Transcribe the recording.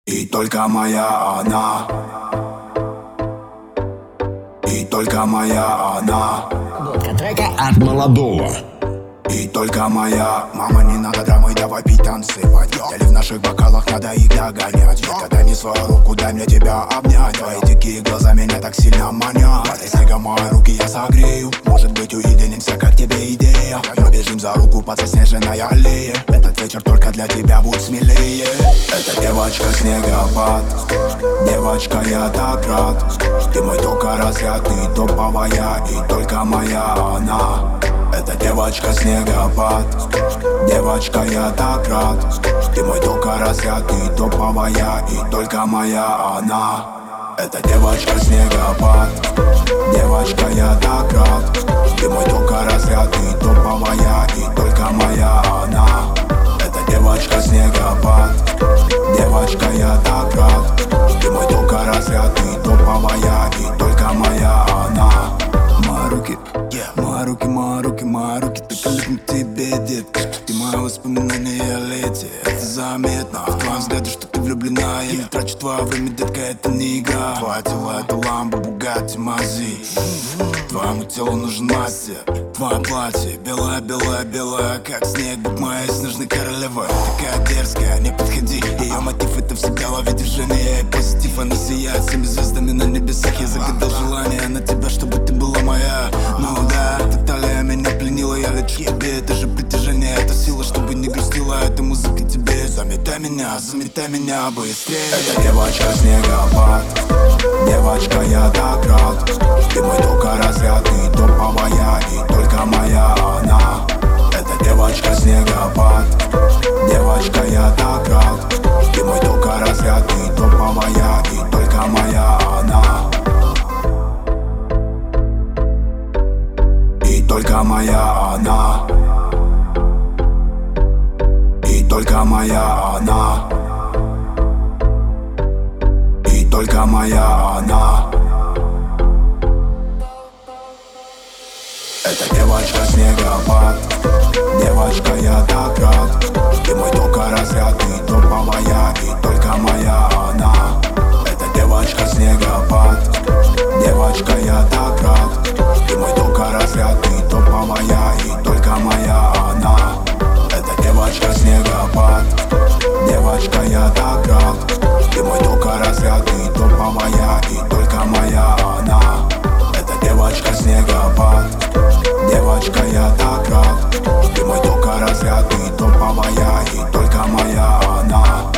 И только моя она. И только моя она. Обложка трека от Молодого. И только моя. Мама, не надо домой, давай пить, танцевать. Или в наших бокалах надо их догонять. Дай мне свою руку, дай мне тебя обнять. Твои дикие глаза меня так сильно манят. Под снегом мои руки я согрею. Может быть, уединимся, как тебе идея. Мы бежим за руку по заснеженной аллее. Этот вечер только для тебя будет смелее. Эта девочка снегопад. Девочка, я так рад. Ты мой только разряд, ты топовая. И только моя она. Эта девочка снегопад. Девочка, я так рад. Ты мой только разряд, ты топовая. И только моя она. Эта девочка снегопад. Девочка, я так рад. Ты мой только разряд, ты топовая. И только моя она. Эта девочка снегопад. Девочка, я так рад. Ты мой только разряд, ты топовая. И только моя она. Мои руки, мои руки, мои руки, мои руки, только липнут к тебе, детка. Ты мои воспоминания лети, это заметно. В твоем взгляде, что ты влюблена. Я не трачу твое время, детка, это не игра. Твое тело, это ламбо, Бугатти, Мази. Твоему телу нужен мастер. Твое платье, белое, белое, белое, как снег, будь моей снежной королевой. Такая дерзкая, не подходи. Ее мотив это всегда ловить движение. И позитив, она сияет всеми звездами на небесах. Я загадал желание на тебя, чтобы ты была моя. Ну да, эта талия меня пленила. Я лечу тебе, это же притяжение. Это сила, чтобы не грустила. Это музыка тебе. Заметай меня быстрее. Это девочка снегопад. Девочка, я так рад. Ты мой только разряд, ты топовая. И только моя она. Это девочка снегопад. Девочка, я так рад. Ты мой только разряд, ты топовая. И только моя она. И только моя она. И только моя она. И только моя она. Это девочка снегопад. Девочка, я так рад. Ты мой только разряд, ты топовая. И только моя она. Это девочка снегопад. Девочка, я так рад. Ты мой только разряд, ты топовая. И только моя она. Это девочка снегопад. Девочка, я так рад. Ты мой только разряд, ты топовая. И только моя она. Это девочка снегопад. Девочка, я так рад. Ты мой только разряд, ты топовая. И только моя она.